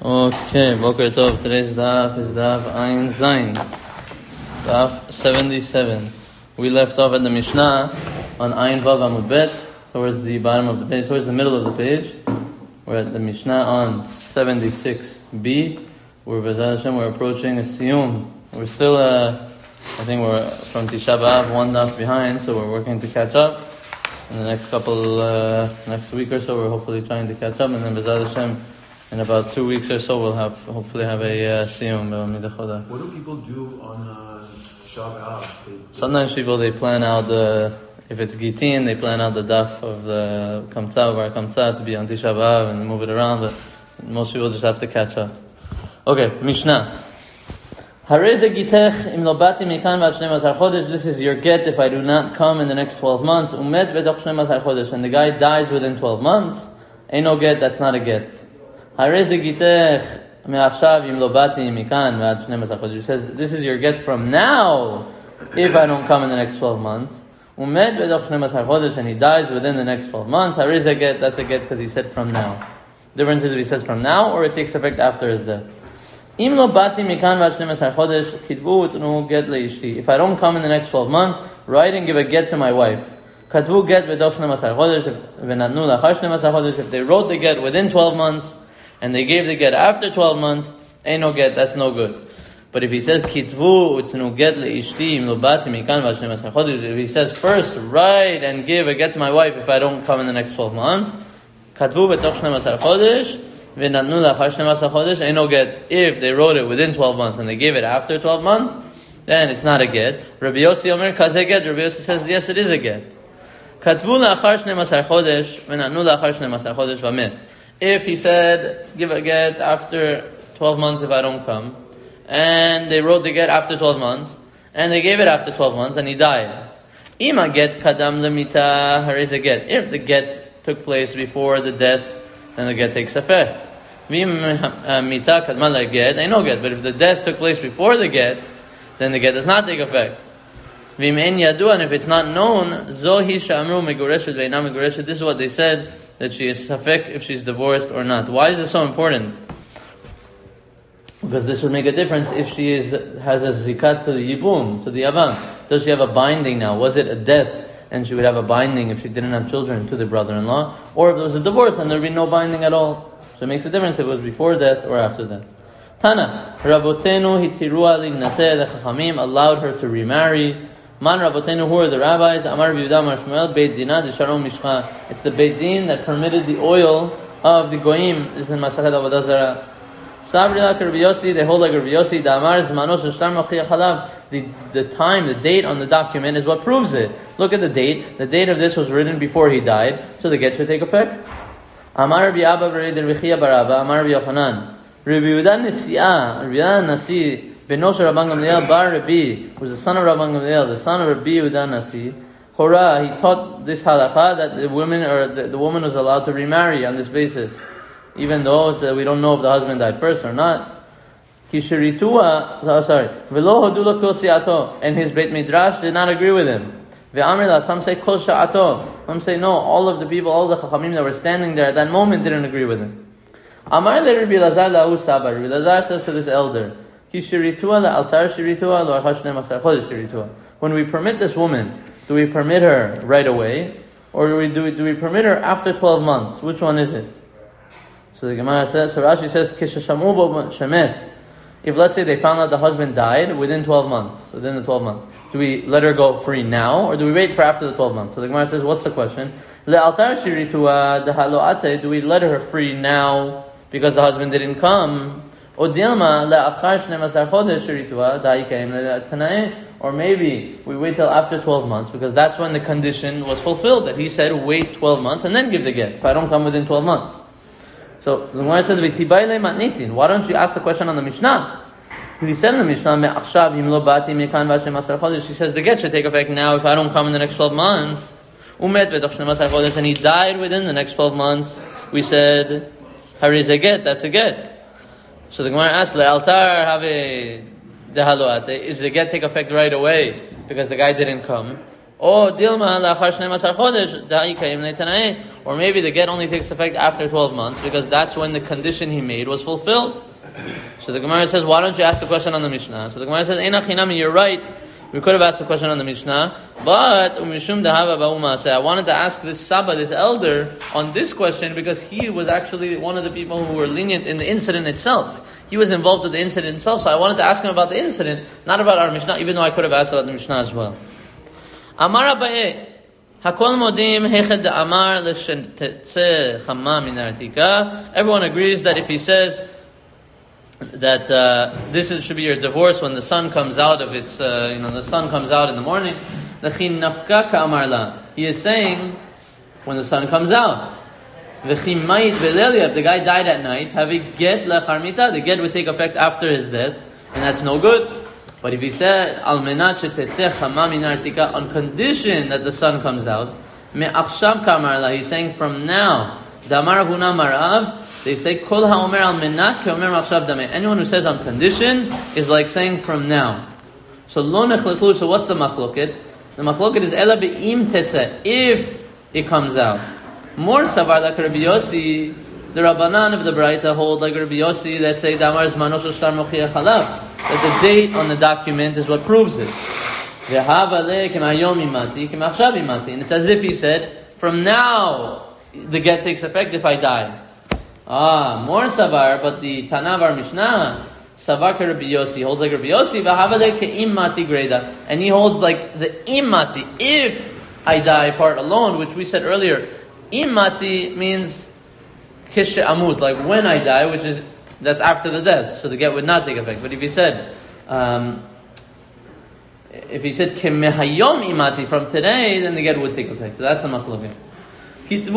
Okay, Boker Tov. Today's daf is daf Ayin Zayin, daf 77. We left off at the Mishnah on Ayin Vav Amud Bet, towards the bottom of the page, towards the middle of the page. We're at the Mishnah on 76b. We're approaching a Siyum. We're still, I think we're from Tisha B'Av, one daf behind, so we're working to catch up. In the next week or so, we're hopefully trying to catch up, and then B'ezras Hashem, in about 2 weeks or so, we'll hopefully have a siyum. What do people do on Tisha B'Av? Sometimes people, they plan out if it's Gitin, they plan out the daf of the Kamtzah, or Kamtzah, to be on Tisha B'Av and move it around, but most people just have to catch up. Okay, Mishnah. This is your get if I do not come in the next 12 months. And the guy dies within 12 months. Ain't no get, that's not a get. He says, this is your get from now, if I don't come in the next 12 months. And he dies within the next 12 months. Get, that's a get because he said from now. The difference is if he says from now, or it takes effect after his death. If I don't come in the next 12 months, write and give a get to my wife. If they wrote the get within 12 months, and they gave the get after 12 months, ain't no get, that's no good. But if he says, kitvu utnu get leishti im lo bati mikan va 12 chodesh, if he says first, write and give a get to my wife if I don't come in the next 12 months, katvu betoch 12 chodesh, v'natnu lachar 12 chodesh, ain't no get. If they wrote it within 12 months and they gave it after 12 months, then it's not a get. Rabbi Yossi Omer kazeh get, Rabbi Yossi says, yes, it is a get. Katvu lachar 12 chodesh, v'natnu lachar 12 chodesh v'met. If he said, give a get after 12 months if I don't come, and they wrote the get after 12 months, and they gave it after 12 months, and he died. Ima get kadam lemita haris a get. If the get took place before the death, then the get takes effect. Mita kadma la get, ain't no get. But if the death took place before the get, then the get does not take effect. Vim en yadu, and if it's not known, zohi shamru megureshet ve'ina megureshet, this is what they said, that she is safek if she's divorced or not. Why is this so important? Because this would make a difference if she has a zikat to the yibum, to the yavam. Does she have a binding now? Was it a death and she would have a binding if she didn't have children to the brother-in-law? Or if there was a divorce and there would be no binding at all? So it makes a difference if it was before death or after death. Tana, Rabotenu hitirua lignaseh, the Chachamim allowed her to remarry. Man Rabotenu, who are the rabbis? Amar Yehuda Amar Shmuel, Beit Dinah Sharon Mishcha. It's the Beit Din that permitted the oil of the goyim. This is in Masachet Avodah Zarah. Sabri like Rabbi Yossi, they hold like Rabbi Yossi. Damar Zmano Sheshtar Mochiach Halav. The time, the date on the document is what proves it. Look at the date. The date of this was written before he died, so the get should take effect. Amar Rabbi Abba Rabbi Rechia Baraba. Amar Rabbi Yochanan. Rabbi Yehuda Nesiah. Rabbi Yehuda Nasi. Benosha Rabban Gamliel Bar Rabbi, who was the son of Rabban Gamliel, the son of Rabbi Yehuda Nasi. Hora, he taught this halakha that the woman was allowed to remarry on this basis, even though we don't know if the husband died first or not. Velo hodula kol siato, and his Beit Midrash did not agree with him. Ve'amrila, some say kol sha'ato, some say no. All of the people, all the chachamim that were standing there at that moment didn't agree with him. Amar le Rabbi Elazar la'u sabar. Rabbi Elazar says to this elder, when we permit this woman, do we permit her right away, or do we permit her after 12 months? Which one is it? So the Gemara says, so Rashi says, if let's say they found out the husband died within the 12 months, do we let her go free now, or do we wait for after the 12 months? So the Gemara says, what's the question? Do we let her free now because the husband didn't come? Or maybe we wait till after 12 months because that's when the condition was fulfilled, that he said wait 12 months and then give the get if I don't come within 12 months. So the Gemara says, why don't you ask the question on the Mishnah? He said in the Mishnah, she says the get should take effect now if I don't come in the next 12 months. And he died within the next 12 months. We said, hariz a get, that's a get. So the Gemara asks, "Le'altar have dehaloate." Is the get take effect right away because the guy didn't come, Or maybe the get only takes effect after 12 months because that's when the condition he made was fulfilled. So the Gemara says, why don't you ask the question on the Mishnah? So the Gemara says, you're right. We could have asked the question on the Mishnah, but I wanted to ask this Saba, this elder, on this question because he was actually one of the people who were lenient in the incident itself. He was involved with the incident itself, so I wanted to ask him about the incident, not about our Mishnah, even though I could have asked about the Mishnah as well. Amar Abaye, Hakol modim hechad amar l'shetze chama min artika. Everyone agrees that if he says that should be your divorce when the sun comes out of its, the sun comes out in the morning. He is saying when the sun comes out. If the guy died at night, the get would take effect after his death, and that's no good. But if he said on condition that the sun comes out, he's saying from now. They say, Kol ha'omer al menat ke'omer machshav dameh. Anyone who says on condition is like saying from now. So lo nechlechu. So what's the machloket? The machloket is ela be'im tetzeh, if it comes out. More savar like Rabbi Yossi, the Rabbanan of the Braita hold like Rabbi Yossi that say damar zmano shel shtar mochiach halav, that the date on the document is what proves it. Ve'hava le k'mayom imati k'machshav imati. And it's as if he said, from now the get takes effect if I die. More savar, but the Tanavar Mishnah, savar ke Rabbi Yossi, holds like Rabbi Yossi, v'havale ke immati greda, and he holds like the immati, if I die part alone, which we said earlier, immati means kishe amut, like when I die, that's after the death, so the get would not take effect. But if he said ke mehayom immati, from today, then the get would take effect. So that's the machlokah. So this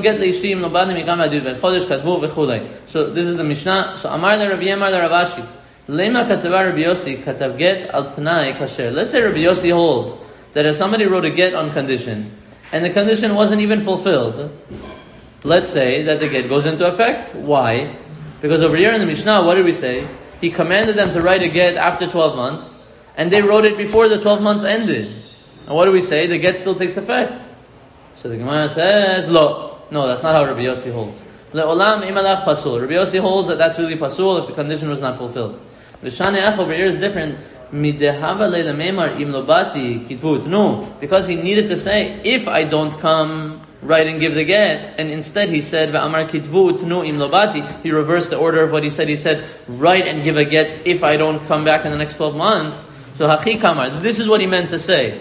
is the Mishnah. So Amar le Rabbi Yemar le Ravashi. Lema kasavar Rabbi Yossi katav get al tanai kasher. Let's say Rabbi Yossi holds that if somebody wrote a get on condition, and the condition wasn't even fulfilled, let's say that the get goes into effect. Why? Because over here in the Mishnah, what did we say? He commanded them to write a get after 12 months, and they wrote it before the 12 months ended. And what do we say? The get still takes effect. So the Gemara says, no, that's not how Rabbi Yossi holds. Le'olam imalach pasul. Rabbi Yossi holds that that's really pasul if the condition was not fulfilled. The Shaneach over here is different. Midehava le'la memar im lobati kitvut. No, because he needed to say, if I don't come, write and give the get, and instead he said, ve'amar kitvut no im lobati. He reversed the order of what he said. He said, write and give a get if I don't come back in the next 12 months. So hachi kamar. This is what he meant to say.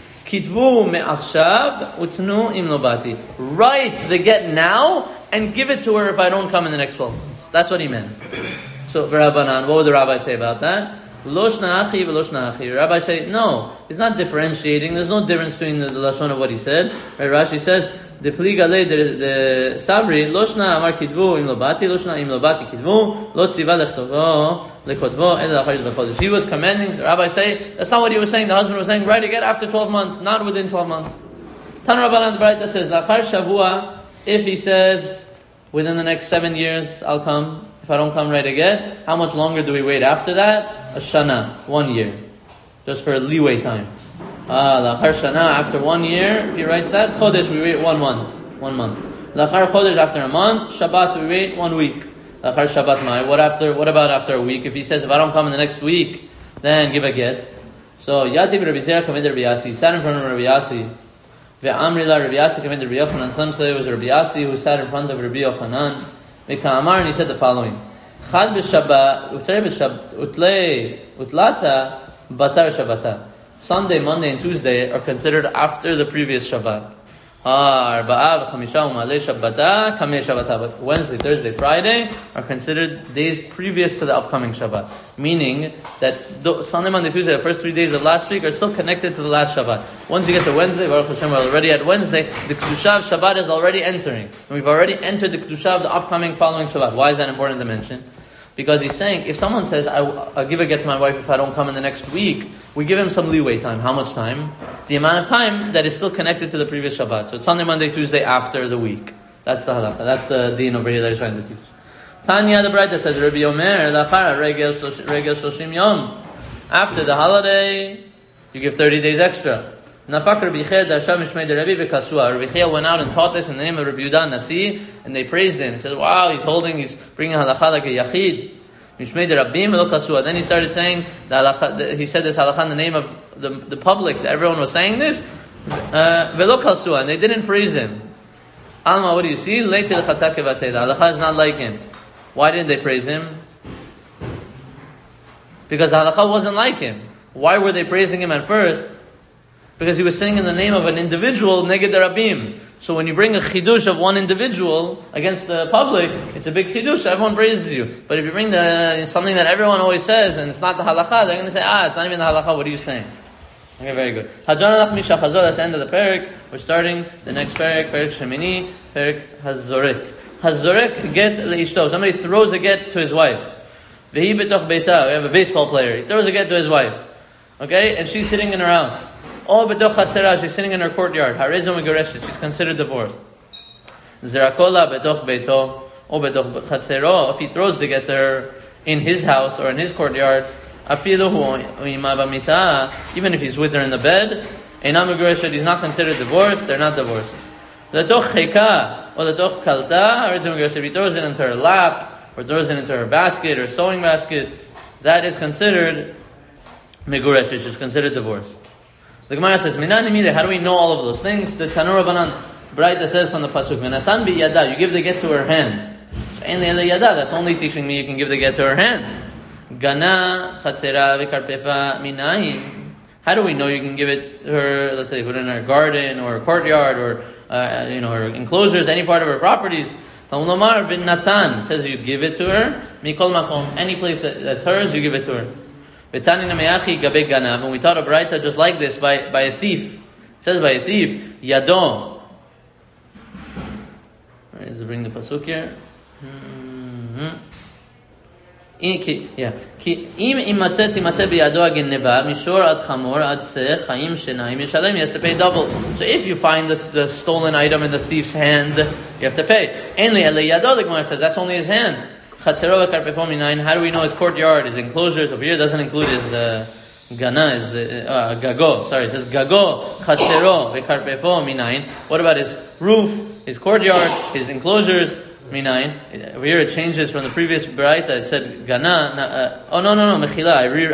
Kitvu me'achshav utnu im lobati. Write the get now and give it to her if I don't come in the next 12 months. That's what he meant. So, Rabbanan, what would the rabbi say about that? Lo shna achi v'lo shna achi. Rabbi say, no, he's not differentiating. There's no difference between the lashon of what he said. Right, Rashi says, the pligale the sabri lo shna amar kitvu im lobati lo shna im lobati kitvu lo tziva lechtovo lekotvo el lachayit b'chodesh. He was commanding. The rabbi say that's not what he was saying. The husband was saying write again after 12 months, not within 12 months. Tan Rabbanan Braita says lachar shavua. If he says within the next 7 years I'll come. If I don't come right again, how much longer do we wait after that? A shana, 1 year, just for leeway time. Lachar shana, after 1 year, if he writes that, chodesh, we wait 1 month. Lachar chodesh, after a month, Shabbat, we wait 1 week. Lachar Shabbat mai. What about after a week? If he says, if I don't come in the next week, then give a get. So, Yatib Rabbi Zera Kamed Rabbi Yassi, he sat in front of Rabbi Yassi. Ve'amri la Rabbi Yassi Kamed Rabbi Yochanan. Some say it was Rabbi Yassi who sat in front of Rabbi Yochanan. And he said the following: Chad b'Shabbat, utlata batar Shabbata. Sunday, Monday, and Tuesday are considered after the previous Shabbat. But Wednesday, Thursday, Friday are considered days previous to the upcoming Shabbat. Meaning that Sunday, Monday, Tuesday, the first 3 days of last week are still connected to the last Shabbat. Once you get to Wednesday, Baruch Hashem, we're already at Wednesday, the Kedusha of Shabbat is already entering. And we've already entered the Kedusha of the upcoming following Shabbat. Why is that important to mention? Because he's saying, if someone says, I'll give a get to my wife if I don't come in the next week, we give him some leeway time. How much time? The amount of time that is still connected to the previous Shabbat. So it's Sunday, Monday, Tuesday after the week. That's the halakha. That's the deen over here that he's trying to teach. Tanya the Braita says, Rabbi Omer, lachar regel shloshim yom. After the holiday, you give 30 days extra. Nafak Rabbi Chia Darsha Mishmei de Rabbi Bekasua. Rabbi Chia went out and taught this in the name of Rabbi Yehuda Nasi, and they praised him. He said, wow, he's bringing halakha like a yachid. Mishmei de Rabbim Velo Kasua. Then he started saying, he said this halakha in the name of the public, that everyone was saying this, Velo Kasua, and they didn't praise him. Alma, what do you see? The halakha is not like him. Why didn't they praise him? Because the halakha wasn't like him. Why were they praising him at first? Because he was saying in the name of an individual, neged rabim. So when you bring a chidush of one individual against the public, it's a big chidush, everyone praises you. But if you bring something that everyone always says, and it's not the halakha, they're going to say, it's not even the halakha, what are you saying? Okay, very good. That's the end of the parak. We're starting the next parak Shemini, parak Hazorek. Hazorek get leishto. Somebody throws a get to his wife. Vehi betoch beita. We have a baseball player. He throws a get to his wife. Okay, and she's sitting in her house. Oh, betoch chatzera. She's sitting in her courtyard. Harezo megoreshet. She's considered divorced. Zerakola betoch beito. Oh, betoch chatzero. If he throws the get to her in his house or in his courtyard, afilu hu ima b'mita. Even if he's with her in the bed, einam megoreshet. He's not considered divorced. They're not divorced. Letoch cheka or letoch kalta. Harezo megoreshet. If he throws it into her lap or throws it into her basket or sewing basket, that is considered megoreshet. It's considered divorce. The Gemara says, how do we know all of those things? The Tanur Rabbanan Braita says from the pasuk, "Menatan bi yada," you give the get to her hand. So yada, that's only teaching me you can give the get to her hand. Gana chatzera v'karpefa minayin. How do we know you can give it to her? Let's say put it in her garden or her courtyard or her enclosures, any part of her properties. Talmud Lomar bin Natan says you give it to her. Mikol makom, any place that's hers, you give it to her. When we taught a Braita just like this by a thief, it says by a thief, Yado. Alright, let's bring the pasuk here. He has to pay double. So if you find the stolen item in the thief's hand, you have to pay. The Gemara says that's only his hand. How do we know his courtyard, his enclosures over here doesn't include his gana, his gago. Sorry, it says gago, chatzero, vekarpefo minayin. What about his roof, his courtyard, his enclosures? Minayin. Over here it changes from the previous Braita. It said gana. No, mechila.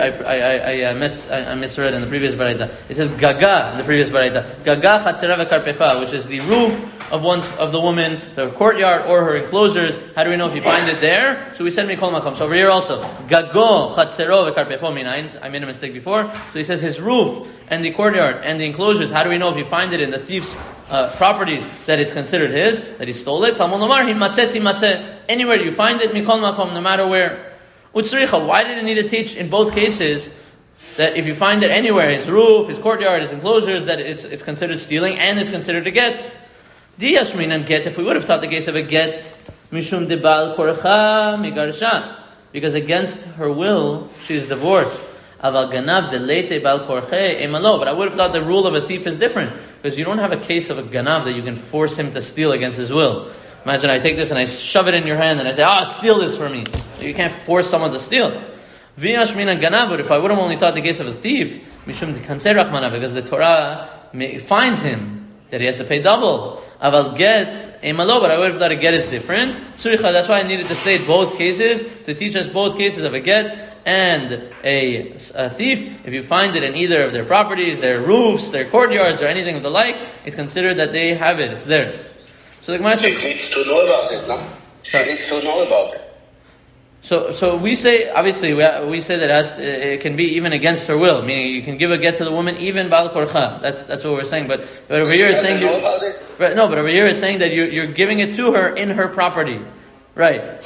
I misread in the previous Braita. It says gaga in the previous Braita. Gaga chatzera vekarpefa, which is the roof of the woman, the courtyard or her enclosures. How do we know if you find it there? So we said mikol makom. So over here also gago chatzero vekarpefo minayin. I made a mistake before. So he says his roof and the courtyard and the enclosures. How do we know if you find it in the thief's properties that it's considered his, that he stole it? Talmud Lomar himatzeh. Anywhere you find it, mikol makom, no matter where. Utzricha. Why did it need to teach in both cases that if you find it anywhere, his roof, his courtyard, his enclosures, that it's considered stealing and it's considered a get? Diyashminan get. If we would have taught the case of a get, mishum debal korcha migarsha, because against her will she's divorced. Aval ganav delete bal korche emalo. But I would have thought the rule of a thief is different, because you don't have a case of a ganav that you can force him to steal against his will. Imagine I take this and I shove it in your hand and I say, steal this for me. So you can't force someone to steal. V'yashminan ganav. But if I would have only thought the case of a thief, mishum dekanser rachmana, because the Torah finds him that he has to pay double. Aval get emalo, but I would have thought a get is different. Suricha, that's why I needed to state both cases, to teach us both cases of a get and a thief. If you find it in either of their properties, their roofs, their courtyards, or anything of the like, it's considered that they have it, it's theirs. So the Gemara says, she needs to know about it, no? She needs to know about it. So we say, obviously, we say that it can be even against her will, meaning you can give a get to the woman even bal korcha. That's what we're saying. But over here it's saying but over here it's saying that you're giving it to her in her property, right?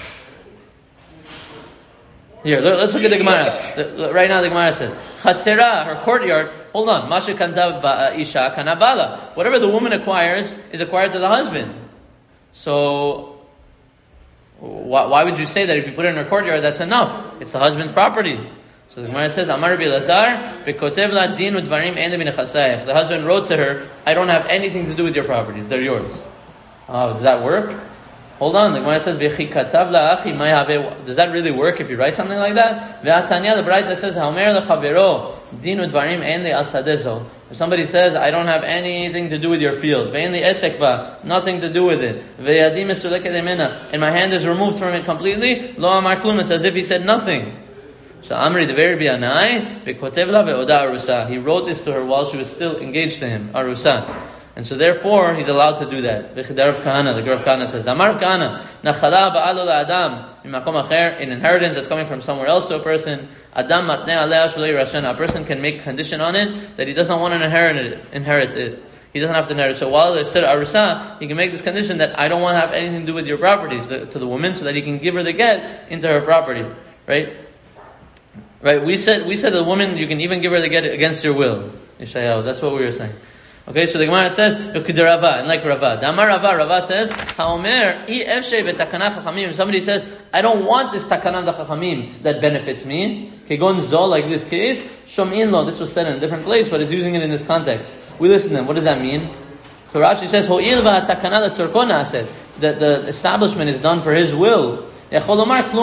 Here, let's look at the Gemara. Right now the Gemara says, chatzera, her courtyard. Hold on, masha kanta isha kanabala. Whatever the woman acquires is acquired to the husband. So why would you say that if you put it in her courtyard, that's enough? It's the husband's property. So the Gemara says, Amar Rabbi Elazar, v'kotev la din udvarim ende minachasayach. The husband wrote to her, I don't have anything to do with your properties, they're yours. Does that work? Hold on, the Gemara says, v'chikatav la'achi may have. Does that really work if you write something like that? V'atanya, the Braita says, Haomer lechavero din udvarim ende asadezo. If somebody says, I don't have anything to do with your field, nothing to do with it, and my hand is removed from it completely, lo amar klum, it's as if he said nothing. So Amri Deveri Bi'anai, Bekotev la ve'oda arusa. He wrote this to her while she was still engaged to him, arusa. And so therefore, he's allowed to do that. V'chidar of Kahana, the girl of Kahana says, Damar of Kahana, Nachala ba'alo la'adam, mimakom acher, in inheritance that's coming from somewhere else to a person, Adam matneh alea shalei rashena, a person can make condition on it that he doesn't want to inherit it. He doesn't have to inherit. So while there's Sir Arusa, he can make this condition that I don't want to have anything to do with your properties to the woman, so that he can give her the get into her property. Right? Right? We said the woman, you can even give her the get against your will. Yeshayahu, that's what we were saying. Okay, so the Gemara says, and like Rava. Damar Rava says, Haomer, if somebody says, I don't want this takana of the Chachamim that benefits me, Kegon Zo, like this case, Shom'in lo, this was said in a different place, but it's using it in this context. We listen to them. What does that mean? So Rashi says, Ho'il v'hatakana l'tzorkona said, that the establishment is done for his will. He can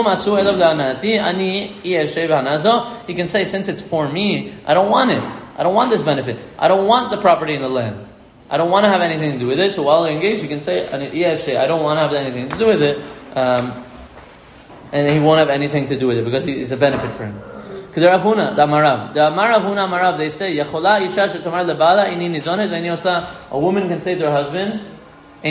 say, since it's for me, I don't want it. I don't want this benefit. I don't want the property in the land. I don't want to have anything to do with it. So while they're engaged, you can say, I don't want to have anything to do with it. And he won't have anything to do with it because it's a benefit for him. They say, a woman can say to her husband, I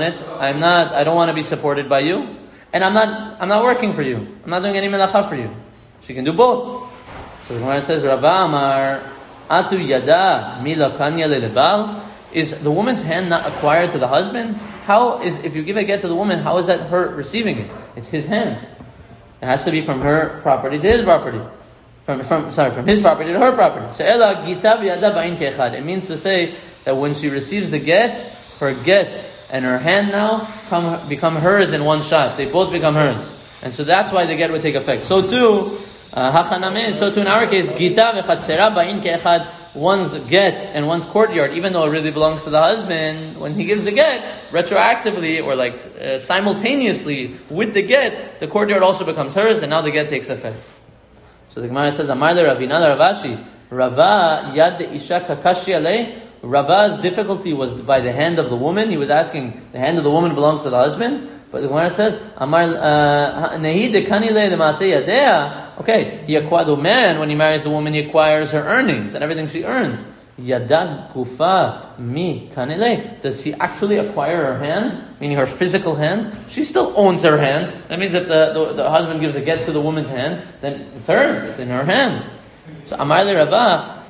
don't want to be supported by you, and I'm not working for you. I'm not doing any melacha for you. She can do both. So the Gemara says, Rava Amar, Atu yada mila kanya lelebal. Is the woman's hand not acquired to the husband? If you give a get to the woman, how is that her receiving it? It's his hand. It has to be from her property to his property. From his property to her property. So ela gita v'yada ba'in ke'echad. It means to say that when she receives the get, her get and her hand now become hers in one shot. They both become hers. And so that's why the get would take effect. So too, in our case, gita v'chatzera ba'in ke'echad, one's get and one's courtyard, even though it really belongs to the husband, when he gives the get, retroactively or simultaneously with the get, the courtyard also becomes hers, and now the get takes effect. So the Gemara says, Amar le Ravina Ravashi, Rava yad isha kakashi alei. Rava's difficulty was by the hand of the woman. He was asking, the hand of the woman belongs to the husband. But the Gemara says, Amar nehi dekani le lemasei yadea. Okay, the man, when he marries the woman, he acquires her earnings and everything she earns. Yadad kufa mi kanile. Does he actually acquire her hand, meaning her physical hand? She still owns her hand. That means if the husband gives a get to the woman's hand, then it's hers. It's in her hand. So Amar le Rava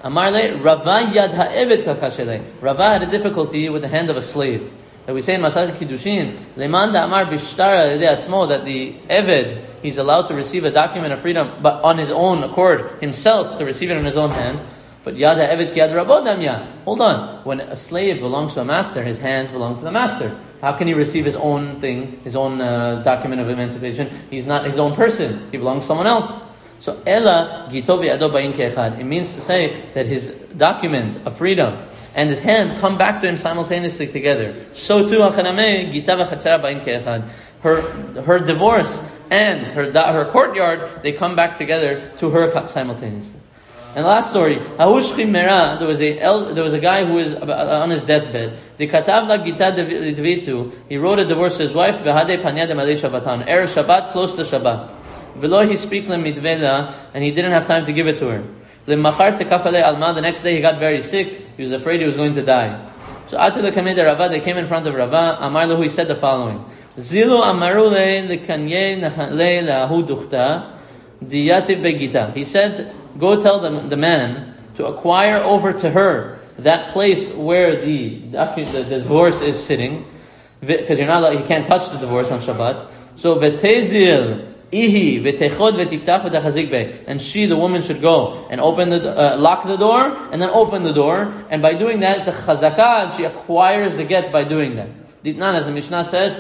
yad ha'eved kakashele. Rava had a difficulty with the hand of a slave. That we say in Masachet Kiddushin, Leman da'amar b'shtar alidei atzmo, that the eved, he's allowed to receive a document of freedom, but on his own accord, himself, to receive it in his own hand. But yad ha'eved ki yad rabo damya. Hold on. When a slave belongs to a master, his hands belong to the master. How can he receive his own thing, his own document of emancipation? He's not his own person. He belongs to someone else. So, ela gito v'yado ba'in ke'echad. It means to say that his document of freedom and his hand come back to him simultaneously together. So too, hachanameh gita v'chatzera ba'in ke'echad. Her divorce and her courtyard, they come back together to her simultaneously. And last story, Ahushchim Mera, there was a guy who was on his deathbed. The katav la gita d'vitu. He wrote a divorce to his wife. Behadei panya demalei Shabbatan. Erev Shabbat, close to Shabbat. V'lo he speak lemidvela, and he didn't have time to give it to her. Lemachar tekafalei alma. The next day he got very sick. He was afraid he was going to die. So atu lekamei de Rava, they came in front of Rava. Amar lahu, he said the following: Zilu amarule lekanye nachale lahu duchta diyativ begita. He said, go tell the man to acquire over to her that place where the divorce is sitting, because you can't touch the divorce on Shabbat. So vetezil ihi vetechod vetiftach v'tachazik be, and she, the woman, should go and open lock the door and then open the door, and by doing that it's a chazakah, and she acquires the get by doing that. Ditnan, as the Mishnah says.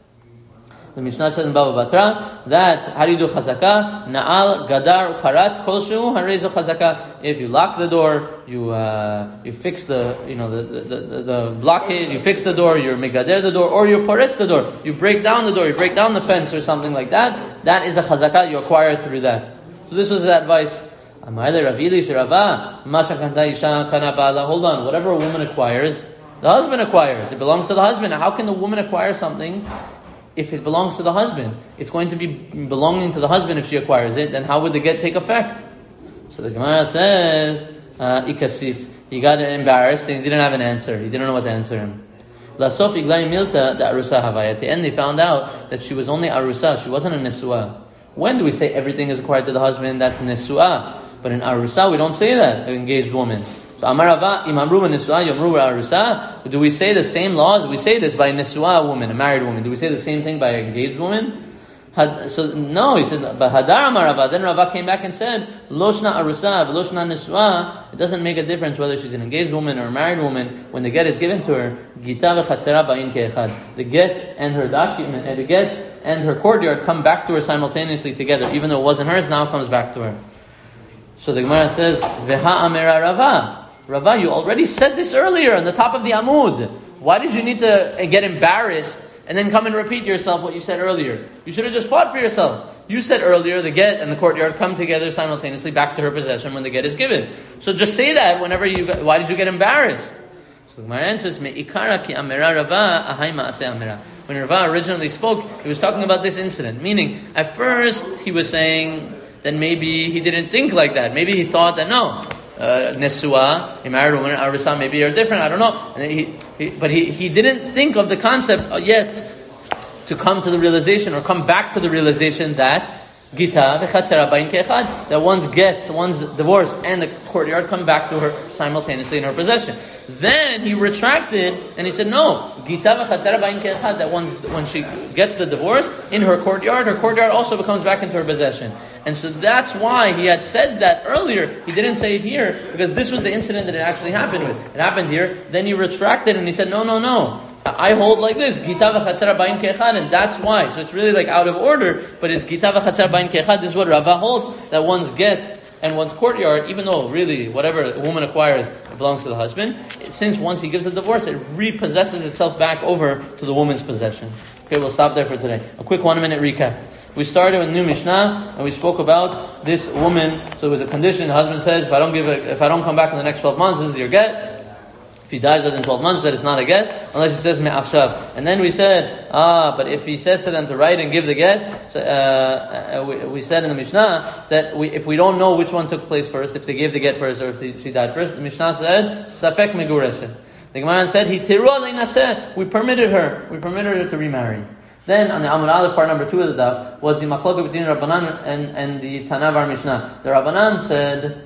The Mishnah says in Bava Batra that how do you do chazakah? Na'al gadar paratz kolshu harezo chazakah. If you lock the door, you fix the blockade. You fix the door. You megader the door, or you paretz the door. You break down the door. You break down the fence or something like that. That is a chazakah you acquire through that. So this was the advice Hold on, whatever a woman acquires, the husband acquires. It belongs to the husband. How can the woman acquire something if it belongs to the husband? It's going to be belonging to the husband if she acquires it. Then how would the get take effect? So the Gemara says, Ikasif. He got embarrassed and he didn't have an answer. He didn't know what to answer him. At the end they found out that she was only arusa. She wasn't a nisua. When do we say everything is acquired to the husband? That's nisua. But in arusa we don't say that, an engaged woman. So Amar Rava, imamru nisua, yomru arusa. Do we say the same laws? We say this by nisua woman, a married woman. Do we say the same thing by an engaged woman? So no, he said, but Hadar Amar Rava. Then Rava came back and said, Loshna arusa, loshna nisua. It doesn't make a difference whether she's an engaged woman or a married woman. When the get is given to her, Gita v'chatzera ba'in ke'echad. The get and her document, and the get and her courtyard come back to her simultaneously together. Even though it wasn't hers, now it comes back to her. So the Gemara says, Veha amera Rava. Rava, you already said this earlier on the top of the Amud. Why did you need to get embarrassed and then come and repeat yourself what you said earlier? You should have just fought for yourself. You said earlier the get and the courtyard come together simultaneously back to her possession when the get is given. So just say that whenever why did you get embarrassed? So the Gemara answers, Me'ikara ki amera Rava ahai ma'aseh amera. When Rava originally spoke, he was talking about this incident. Meaning, at first he was saying that maybe he didn't think like that. Maybe he thought that no, Nesua, a married woman, Arisa, maybe are different, I don't know. And he didn't think of the concept yet to come to the realization or come back to the realization that Gita v'chatzera ba'in ke'echad, that one's divorce and the courtyard come back to her simultaneously in her possession. Then he retracted and he said, no, Gita v'chatzera ba'in ke'echad, that when she gets the divorce in her courtyard also becomes back into her possession. And so that's why he had said that earlier. He didn't say it here because this was the incident that it actually happened with. It happened here. Then he retracted and he said, no. I hold like this, Gita v'chatzera ba'in ke'echad, and that's why. So it's really like out of order, but it's Gita v'chatzera ba'in ke'echad. This is what Rava holds, that one's get and one's courtyard, even though really whatever a woman acquires belongs to the husband, since once he gives a divorce, it repossesses itself back over to the woman's possession. Okay, we'll stop there for today. A quick 1-minute recap. We started with new Mishnah and we spoke about this woman. So it was a condition. The husband says, if I don't come back in the next 12 months, this is your get. If he dies within 12 months, that is not a get, unless he says me'achshav. And then we said, but if he says to them to write and give the get, we said in the Mishnah that if we don't know which one took place first, if they gave the get first or if she died first, the Mishnah said, safek megureshet. The Gemara said, we permitted her to remarry. Then on the Amud Aleph, part number 2 of the daf, was the machloket between Rabbanan and the Tana of our Mishnah. The Rabbanan said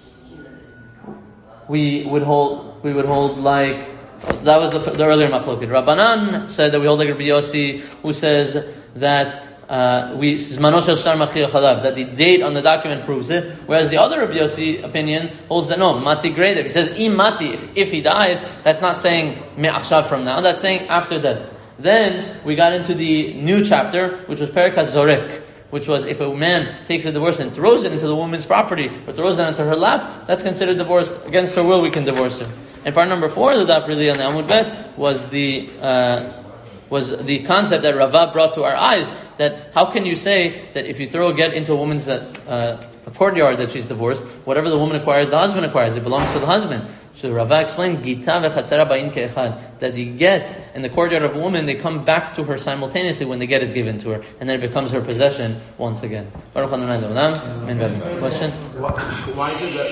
we would hold like, that was the earlier machloket. Rabbanan said that we hold like Rabbi Yossi, who says that that the date on the document proves it, whereas the other Rabbi Yossi opinion holds that no, mati greda. He says im mati, if he dies, that's not saying me'achshav from now, that's saying after death. Then we got into the new chapter, which was Perek HaZorek, which was if a man takes a divorce and throws it into the woman's property, or throws it into her lap, that's considered divorce. Against her will, we can divorce her. And part number 4 of the daf, really on the Amud Bet, was the concept that Rava brought to our eyes, that how can you say that if you throw a get into a woman's a courtyard that she's divorced, whatever the woman acquires, the husband acquires, it belongs to the husband. So Rava explained, Gita v'chatzera ba'in ke'echad, that the get and the courtyard of a woman, they come back to her simultaneously when the get is given to her, and then it becomes her possession once again. Baruch Adonai Le'olam. Question? Why did that?